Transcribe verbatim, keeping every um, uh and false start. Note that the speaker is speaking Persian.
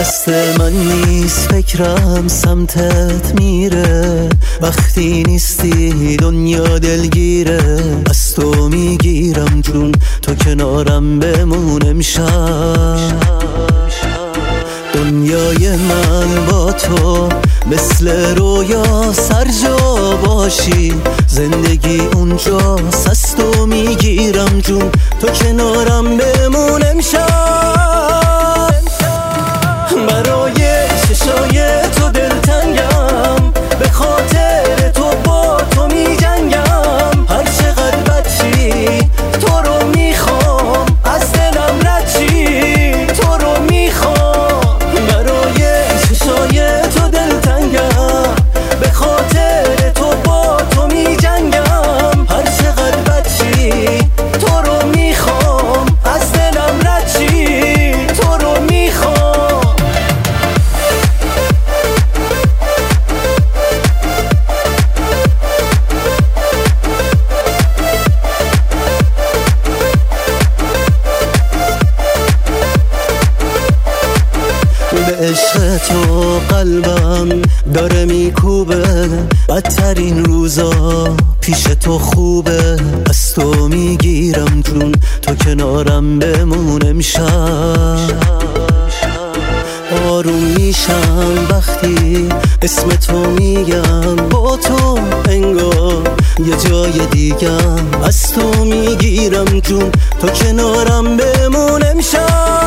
دست من نیست فکرم سمتت میره، وقتی نیستی دنیا دلگیره. از تو میگیرم جون تو کنارم بمون امشب. دنیای من با تو مثل رویا سر جا باشی، زندگی اونجاست از تو میگیرم جون تو کنارم بمون امشب. برای چشای تو دلتنگم، به خاطر تو با تو می جنگم. هر چقدر بد چی تو رو میخوام، از دلم رد چی تو رو میخوام. برای چشای تو دلتنگم، به خاطر تو با تو می جنگم. هر چقدر بد چی تو رو میخوام، از دلم رد چی تو رو میخوام. به عشق تو قلبم داره میکوبه، بدترین روزا پیش تو خوبه. از تو میگیرم جون تو کنارم بمون امشب. آروم میشم وقتی اسم تو میگم، با تو انگار یه جای دیگم. از تو میگیرم جون تو کنارم بمون امشب.